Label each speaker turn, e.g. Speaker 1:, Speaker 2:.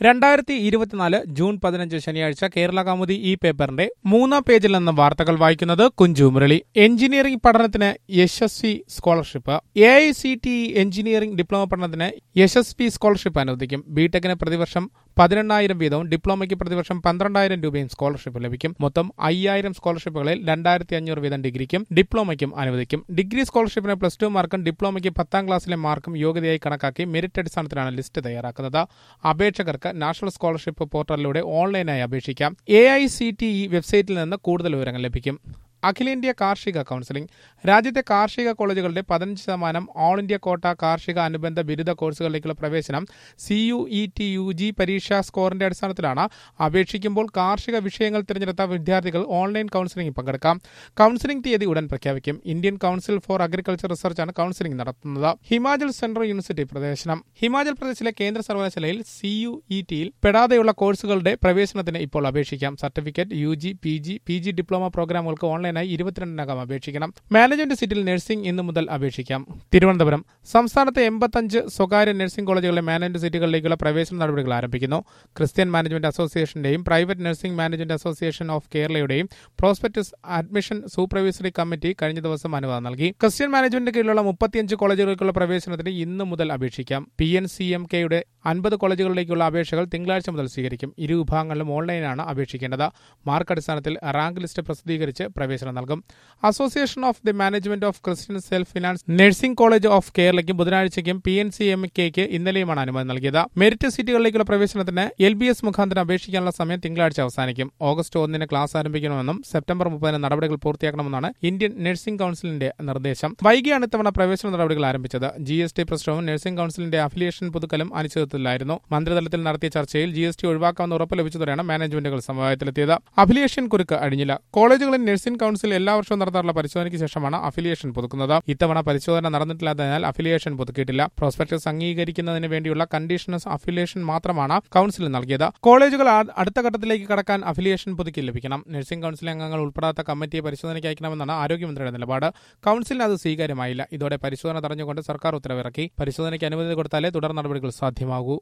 Speaker 1: 2024 June 15 ശനിയാഴ്ച കേരള കൗമുദി ഈ പേപ്പറിന്റെ 3-ാം പേജിൽ നിന്ന് വാർത്തകൾ വായിക്കുന്നത് കുഞ്ചു മുരളി. എഞ്ചിനീയറിംഗ് പഠനത്തിന് Yashasvi scholarship. AICTE engineering diploma പഠനത്തിന് യശസ്വി സ്കോളർഷിപ്പ് അനുവദിക്കും. ബിടെക്കിന് പ്രതിവർഷം 18,000 വീതവും ഡിപ്ലോമയ്ക്ക് പ്രതിവർഷം 12,000 രൂപയും സ്കോളർഷിപ്പ് ലഭിക്കും. മൊത്തം 5,000 സ്കോളർഷിപ്പുകളിൽ 2,500 വീതം ഡിഗ്രിക്കും ഡിപ്ലോമയ്ക്കും അനുവദിക്കും. ഡിഗ്രി സ്കോളർഷിപ്പിന് +2 മാർക്കും ഡിപ്ലോമയ്ക്ക് 10ാം ക്ലാസ്സിലെ മാർക്കും യോഗ്യതയായി കണക്കാക്കി മെറിറ്റ് അടിസ്ഥാനത്തിലാണ് ലിസ്റ്റ് തയ്യാറാക്കുന്നത്. അപേക്ഷകർക്ക് നാഷണൽ സ്കോളർഷിപ്പ് പോർട്ടലിലൂടെ ഓൺലൈനായി അപേക്ഷിക്കാം. AICTE വെബ്സൈറ്റിൽ നിന്ന് കൂടുതൽ വിവരങ്ങൾ ലഭിക്കും. അഖിലേന്ത്യാ കാർഷിക കൌൺസിലിംഗ്. രാജ്യത്തെ കാർഷിക കോളേജുകളുടെ 15% ഓൾ ഇന്ത്യ കോട്ട കാർഷിക അനുബന്ധ ബിരുദ കോഴ്സുകളിലേക്കുള്ള പ്രവേശനം CUET UG പരീക്ഷാ സ്കോറിന്റെ അടിസ്ഥാനത്തിലാണ്. അപേക്ഷിക്കുമ്പോൾ കാർഷിക വിഷയങ്ങൾ തിരഞ്ഞെടുത്ത വിദ്യാർത്ഥികൾ ഓൺലൈൻ കൌൺസിലിംഗിൽ പങ്കെടുക്കാം. കൌൺസിലിംഗ് തീയതി ഉടൻ പ്രഖ്യാപിക്കും. ഇന്ത്യൻ കൌൺസിൽ ഫോർ അഗ്രികൾച്ചർ റിസർച്ചാണ് കൌൺസിലിംഗ് നടത്തുന്നത്. ഹിമാചൽ സെൻട്രൽ യൂണിവേഴ്സിറ്റി പ്രവേശനം. ഹിമാചൽ പ്രദേശിലെ കേന്ദ്ര സർവകലാശാലയിൽ CUETയിൽ പെടാതെയുള്ള കോഴ്സുകളുടെ പ്രവേശനത്തിന് ഇപ്പോൾ അപേക്ഷിക്കാം. സർട്ടിഫിക്കറ്റ്, UG, PG ഡിപ്ലോമ പ്രോഗ്രാമുകൾക്ക് ഓൺലൈനായി 22-നകം അപേക്ഷിക്കണം. മാനേജ്മെന്റ് സീറ്റിൽ നഴ്സിംഗ് ഇന്നു മുതൽ അപേക്ഷിക്കാം. തിരുവനന്തപുരം. സംസ്ഥാനത്തെ 85 സ്വകാര്യ നഴ്സിംഗ് കോളേജുകളിലെ മാനേജ്മെന്റ് സീറ്റുകളിലേക്കുള്ള പ്രവേശന നടപടികൾ ആരംഭിക്കുന്നു. ക്രിസ്ത്യൻ മാനേജ്മെന്റ് അസോസിയേഷന്റെയും private nursing management association of കേരളയുടെയും പ്രോസ്പെക്ടസ് അഡ്മിഷൻ സൂപ്പർവൈസറി കമ്മിറ്റി കഴിഞ്ഞ ദിവസം അനുവാദം നൽകി. ക്രിസ്ത്യൻ മാനേജ്മെന്റിന് കീഴിലുള്ള 35 കോളേജുകൾക്കുള്ള പ്രവേശനത്തിന് ഇന്ന് മുതൽ അപേക്ഷിക്കാം. PNCMKയുടെ 50 കോളേജുകളിലേക്കുള്ള അപേക്ഷകൾ തിങ്കളാഴ്ച മുതൽ സ്വീകരിക്കും. ഇരു വിഭാഗങ്ങളിലും ഓൺലൈനാണ് അപേക്ഷിക്കേണ്ടത്. മാർക്ക് അടിസ്ഥാനത്തിൽ റാങ്ക് ലിസ്റ്റ് പ്രസിദ്ധീകരിച്ച് പ്രവേശനം നൽകും. Association of the management of Christian self finance nursing college of കേരളയ്ക്കും ബുധനാഴ്ചയ്ക്കും PNCMKയ്ക്ക് ഇന്നലെയുമാണ് അനുമതി നൽകിയത്. മെറിറ്റ് സീറ്റുകളിലേക്കുള്ള പ്രവേശനത്തിന് LBS മുഖാന്തരം അപേക്ഷിക്കാനുള്ള സമയം തിങ്കളാഴ്ച അവസാനിക്കും. ഓഗസ്റ്റ് 1 ക്ലാസ് ആരംഭിക്കണമെന്നും സെപ്റ്റംബർ 30 നടപടികൾ പൂർത്തിയാക്കണമെന്നാണ് ഇന്ത്യൻ നഴ്സിംഗ് കൌൺസിലിന്റെ നിർദ്ദേശം. വൈകിയാണ് ഇത്തവണ പ്രവേശന നടപടികൾ ആരംഭിച്ചത്. GST പ്രശ്നവും നഴ്സിംഗ് കൌൺസിലിന്റെ അഫിലിയേഷൻ പുതുക്കലും അനിശ്ചിതത്വത്തിലായിരുന്നു. മന്ത്രിതലത്തിൽ നടത്തിയ ചർച്ചയിൽ GST ഒഴിവാക്കാമെന്ന് ഉറപ്പ് ലഭിച്ചതോടെയാണ് മാനേജ്മെന്റുകൾ സമവായത്തിലെത്തിയത്. അഫിലിയേഷൻ കുരുക്ക് അഴിഞ്ഞില്ല. കോളേജുകളിൽ നഴ്സിംഗ് കൌൺസിൽ എല്ലാ വർഷവും നടത്താറുള്ള പരിശോധനയ്ക്ക് ശേഷമാണ് അഫിലിയേഷൻ പുതുക്കുന്നത്. ഇത്തവണ പരിശോധന നടന്നിട്ടില്ലാത്തതിനാൽ അഫിലിയേഷൻ പുതുക്കിയിട്ടില്ല. പ്രോസ്പെക്ടസ് അംഗീകരിക്കുന്നതിന് വേണ്ടിയുള്ള കണ്ടീഷണൽ അഫിലിയേഷൻ മാത്രമാണ് കൌൺസിൽ നൽകിയത്. കോളേജുകൾ അടുത്ത ഘട്ടത്തിലേക്ക് കടക്കാൻ അഫിലിയേഷൻ പുതുക്കി ലഭിക്കണം. നഴ്സിംഗ് കൌൺസിൽ അംഗങ്ങൾ ഉൾപ്പെടാത്ത കമ്മിറ്റിയെ പരിശോധനയ്ക്ക് അയക്കണമെന്നാണ് ആരോഗ്യമന്ത്രിയുടെ നിലപാട്. കൌൺസിലിന് അത് സ്വീകാര്യമായില്ല. ഇതോടെ പരിശോധന തടഞ്ഞുകൊണ്ട് സർക്കാർ ഉത്തരവിറക്കി. പരിശോധനയ്ക്ക് അനുമതി കൊടുത്താലേ തുടർ നടപടികൾ സാധ്യമാകൂ.